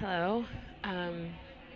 Hello. Um,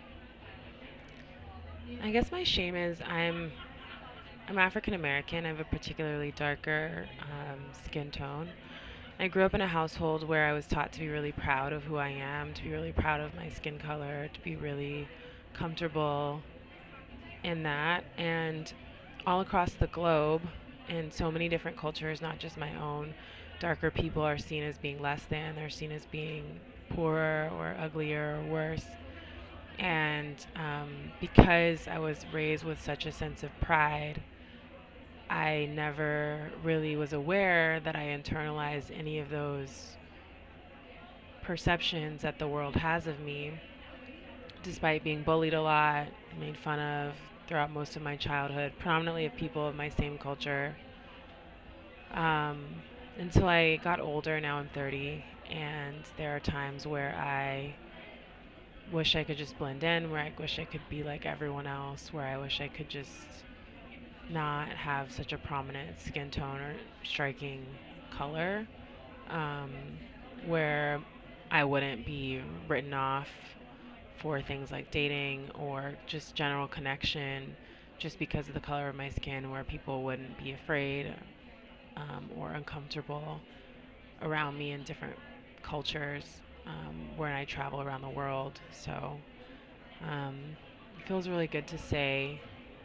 I guess my shame is I'm African American. I have a particularly darker skin tone. I grew up in a household where I was taught to be really proud of who I am, to be really proud of my skin color, to be really comfortable in that. And all across the globe, in so many different cultures, not just my own, darker people are seen as being less than. They're seen as being poorer or uglier or worse. And because I was raised with such a sense of pride, I never really was aware that I internalized any of those perceptions that the world has of me, despite being bullied a lot, made fun of throughout most of my childhood, predominantly of people of my same culture. Um, until I got older, now I'm 30, and there are times where I wish I could just blend in, where I wish I could be like everyone else, where I wish I could just not have such a prominent skin tone or striking color, um, where I wouldn't be written off for things like dating or just general connection just because of the color of my skin, where people wouldn't be afraid or uncomfortable around me in different cultures when I travel around the world. So um, it feels really good to say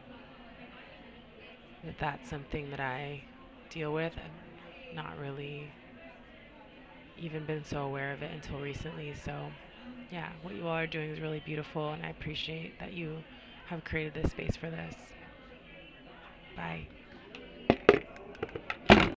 that that's something that I deal with. I've not really even been so aware of it until recently. So, yeah, what you all are doing is really beautiful, and I appreciate that you have created this space for this. Bye.